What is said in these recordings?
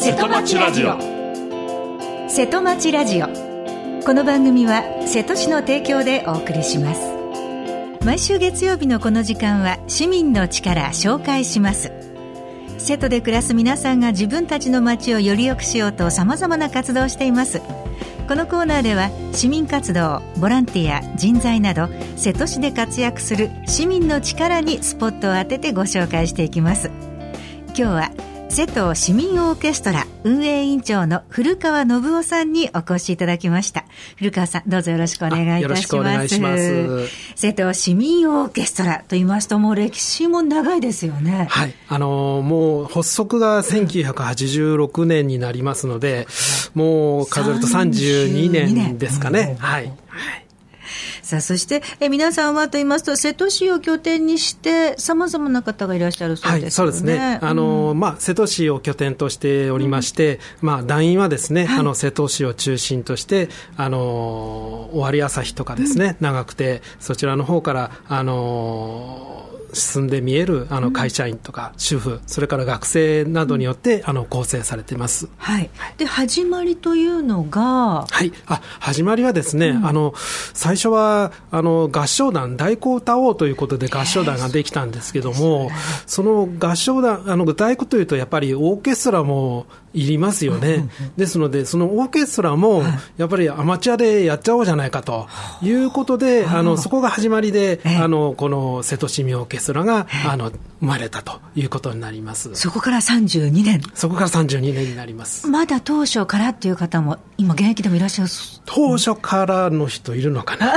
瀬戸町ラジオ。瀬戸町ラジオ、この番組は瀬戸市の提供でお送りします。毎週月曜日のこの時間は市民の力紹介します。瀬戸で暮らす皆さんが自分たちの町をより良くしようとさまざまな活動をしています。このコーナーでは市民活動、ボランティア、人材など瀬戸市で活躍する市民の力にスポットを当ててご紹介していきます。今日は瀬戸市民オーケストラ運営委員長の古川信夫さんにお越しいただきました。古川さん、どうぞよろしくお願いいたします。 よろしくお願いします。 瀬戸市民オーケストラと言いますともう歴史も長いですよね。 はい、もう発足が1986年になりますので、もう数えると32年ですかね。はい。 さあ、そして皆さんはと言いますと瀬戸市を拠点にして様々な方がいらっしゃるそうですよね。はい、そうですね。 瀬戸市を拠点としておりまして、団員はですね、はい、瀬戸市を中心として尾張旭とかですね、長久手、そちらの方から進んで見える会社員とか主婦、それから学生などによって構成されています。 はい。で、始まりというのが、 はい、始まりはですね、最初は合唱団、太鼓を歌おうということで合唱団ができたんですけども、その合唱団、太鼓というとやっぱりオーケストラもいりますよね。ですのでそのオーケストラもやっぱりアマチュアでやっちゃおうじゃないかということで、そこが始まりでこの瀬戸市民オーケストラが生まれたということになります。 そこから32年。 そこから32年になります。 まだ当初からっていう方も今現役でもいらっしゃる。 当初からの人いるのかな。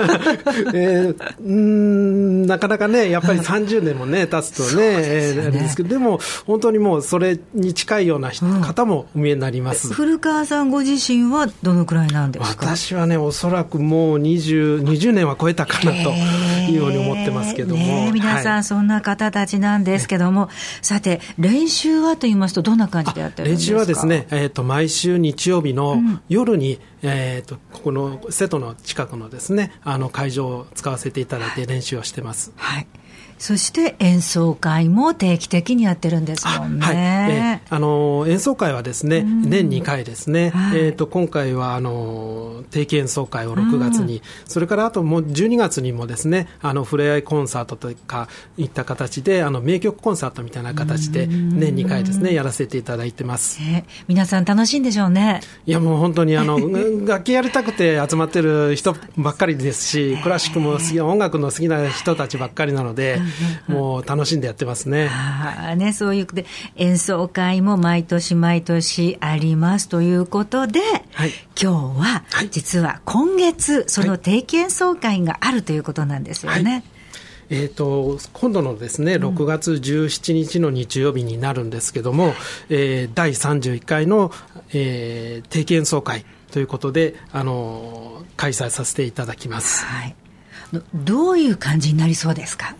なかなかね、やっぱり30年もね経つとね、あれですけど、でも本当にもうそれに近いような方もお見えになります。 古川さんご自身はどのくらいなんですか？ 私はね、おそらくもう20年は超えたかなというふうに思ってますけども、 皆さんそんな方たちなんですけども、さて練習はと言いますとどんな感じでやってるんですか？練習はですね、 毎週日曜日の夜に、ここの瀬戸の近くのですね、会場を使わせていただいて練習をしてます。はい。 そして演奏会も定期的にやってるんですもんね。 はい。演奏会はですね、年2回ですね。はい、今回は定期演奏会を6月に、それからあともう12月にもですね、ふれあいコンサートとかいった形で名曲コンサートみたいな形で年2回ですねやらせていただいてます。 皆さん楽しいんでしょうね。いや、もう本当に楽器やりたくて集まってる人ばっかりですし、クラシックも好き、音楽の好きな人たちばっかりなので、もう楽しんでやってますね。 そういうで演奏会も毎年毎年ありますということで、はい、今日は実は今月その定期演奏会があるということなんですよね。はい、 今度のですね6月17日の日曜日になるんですけども、第31回の、定期演奏会ということで開催させていただきます。はい、 どういう感じになりそうですか？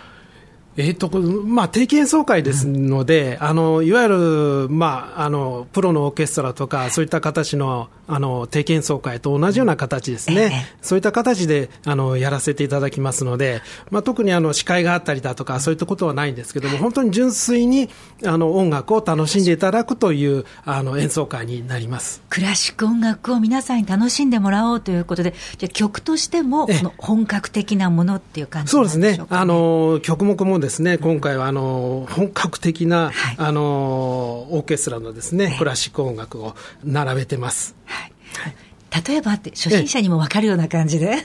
定期演奏会ですので、いわゆる、プロのオーケストラとか、そういった形の、定期演奏会と同じような形ですね。そういった形で、やらせていただきますので、特に司会があったりだとか、そういったことはないんですけども、本当に純粋に、音楽を楽しんでいただくという、演奏会になります。 クラシック音楽を皆さんに楽しんでもらおうということで、じゃあ曲としても、本格的なものっていう感じなんでしょうかね。 そうですね。曲目もですね、今回は本格的な、はい、オーケストラのですね、クラシック音楽を並べてます。はいはい、例えばって初心者にも分かるような感じで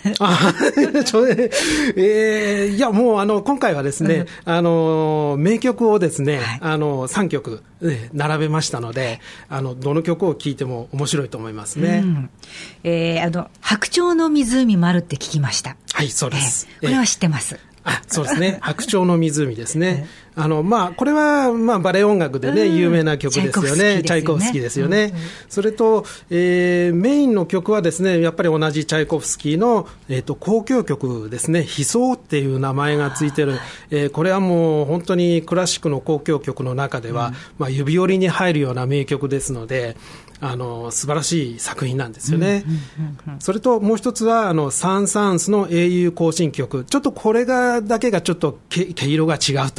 いや、もう今回はですね、名曲をですね、はい、3曲並べましたので、どの曲を聴いても面白いと思いますね。 白鳥の湖もあるって聞きました。 はい、そうです。 これは知ってます。 そうですね。白鳥の湖ですね。これは、バレエ音楽でね、有名な曲ですよね。チャイコフスキーですよね。それと、メインの曲はですね、やっぱり同じチャイコフスキーの、交響曲ですね。悲愴っていう名前がついてる。これはもう本当にクラシックの交響曲の中では、指折りに入るような名曲ですので、素晴らしい作品なんですよね。それともう一つはサン・サーンスの英雄行進曲。ちょっとこれだけがちょっと毛色が違うといいます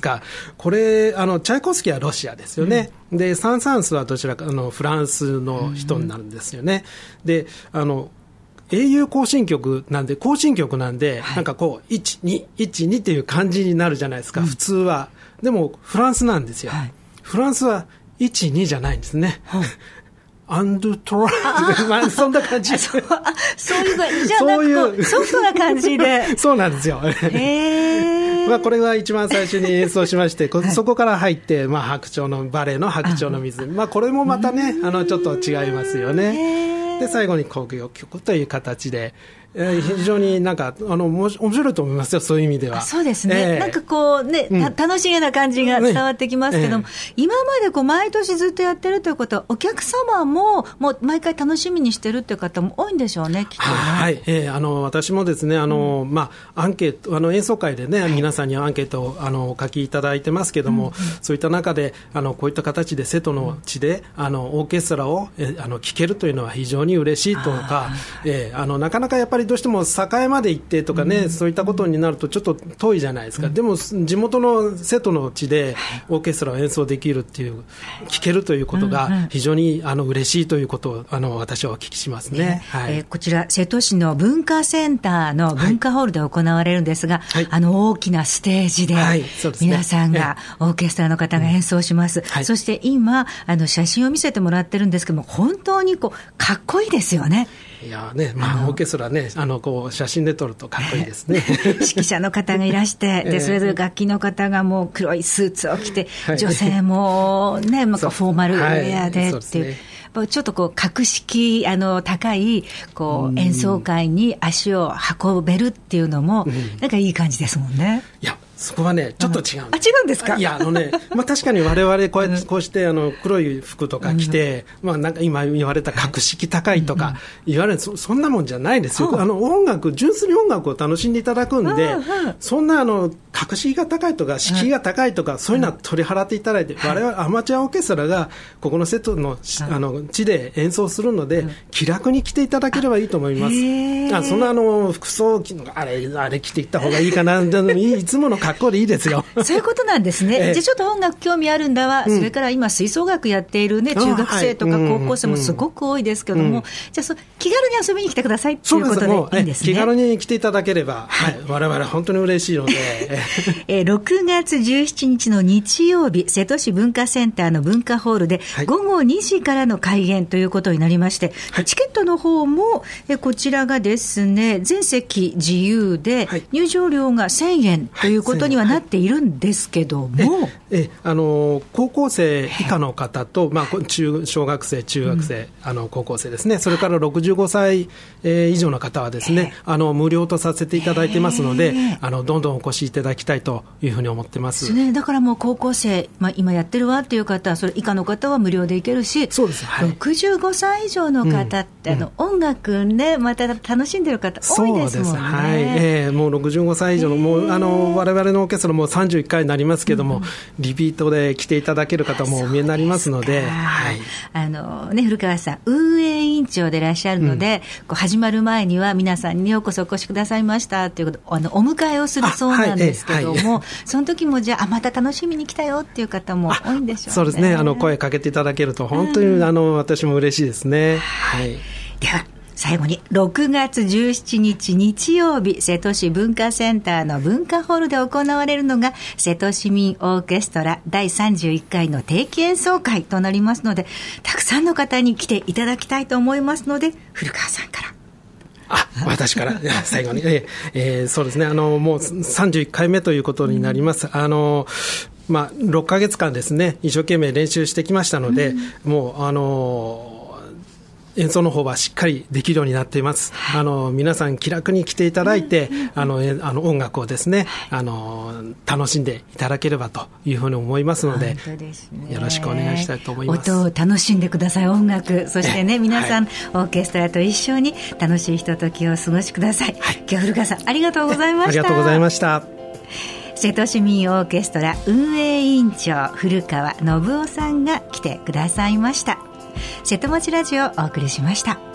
か。これチャイコフスキーはロシアですよね。でサン・サーンスはどちらかフランスの人になるんですよね。で英雄行進曲なんで、なんかこう1,2,1,2っていう感じになるじゃないですか、普通は。でもフランスなんですよ、フランスは1,2じゃないんですね、アンドゥトラそんな感じそういうじゃあなんかソフトな感じでそうなんですよこれが一番最初に演奏しましてそこから入って、白鳥のバレエの白鳥の湖、これもまたねちょっと違いますよね。で最後に交響曲という形で、非常になんか面白いと思いますよ、そういう意味では。 そうですね、なんかこうね、楽しげな感じが伝わってきますけども、今まで毎年ずっとやってるということはお客様もう毎回楽しみにしてるという方も多いんでしょうね、きっとね。 はい、私もですねアンケート演奏会でね、皆さんにアンケートをお書きいただいてますけども、そういった中でこういった形で瀬戸の地でオーケストラを聴けるというのは非常に嬉しいとか、なかなかやっぱりどうしても栄まで行ってとかね、そういったことになるとちょっと遠いじゃないですか、でも地元の瀬戸の地でオーケストラを演奏できるっていう、聴けるということが非常に嬉しいということを私はお聞きしますね。 こちら瀬戸市の文化センターの文化ホールで行われるんですが、大きなステージで皆さんがオーケストラの方が演奏します、そして今写真を見せてもらってるんですけども、本当にかっこいいですよね。 いやね、オーケストラね、こう写真で撮るとかっこいいですね。 指揮者の方がいらして、でそれぞれ楽器の方がもう黒いスーツを着て、女性もね、フォーマルウェアでっていう。ちょっと格式高い演奏会に足を運べるっていうのもなんかいい感じですもんね。 いやそこはねちょっと違う、 違うんですか。 いや確かに我々こうして黒い服とか着て、なんか今言われた格式高いとか言われる、そんなもんじゃないですよ。純粋に音楽を楽しんでいただくんで、そんな格式が高いとか敷居が高いとか、そういうのは取り払っていただいて、我々アマチュアオーケストラがここの瀬戸の地で演奏するので、気楽に来ていただければいいと思います。そんな服装あれ着ていった方がいいかな、いつもの格好でいいですよ。 そういうことなんですね。じゃあちょっと音楽興味あるんだわ、それから今吹奏楽やっているね、中学生とか高校生もすごく多いですけども、じゃあ気軽に遊びに来てくださいということでいいんですね。 気軽に来ていただければ、我々本当に嬉しいので。 6月17日の日曜日、瀬戸市文化センターの文化ホールで午後2時からの開演ということになりまして、チケットの方もこちらがですね、全席自由で入場料が1000円ということにはなっているんですけども、 高校生以下の方と、小学生、中学生、高校生ですね、それから65歳以上の方はですね、無料とさせていただいてますので、どんどんお越しいただきたいというふうに思ってます。 だからもう高校生、今やってるわっていう方、それ以下の方は無料で行けるし、 そうです、 65歳以上の方って、音楽ね、また楽しんでる方多いですもんね。 もう65歳以上のもう我々のオーケストラも31回になりますけども、リピートで来ていただける方もお見えになりますので、 古川さん運営委員長でいらっしゃるので、始まる前には皆さんにようこそお越しくださいましたということお迎えをするそうなんですけども、その時もじゃあまた楽しみに来たよっていう方も多いんでしょうね。 そうですね、声かけていただけると本当に私も嬉しいですね。 では最後に6月17日日曜日、瀬戸市文化センターの文化ホールで行われるのが瀬戸市民オーケストラ第31回の定期演奏会となりますので、たくさんの方に来ていただきたいと思いますので、古川さんから私から最後に、そうですね、もう31回目ということになります。6ヶ月間ですね、一生懸命練習してきましたので、もう演奏の方はしっかりできるようになっています。皆さん気楽に来ていただいて、音楽をですね、楽しんでいただければというふうに思いますので、よろしくお願いしたいと思います。 音を楽しんでください。音楽、そしてね、皆さん、オーケストラと一緒に楽しいひとときをお過ごしください。今日は古川さんありがとうございました。 ありがとうございました。 瀬戸市民オーケストラ運営委員長古川信夫さんが来てくださいました。瀬戸町ラジオをお送りしました。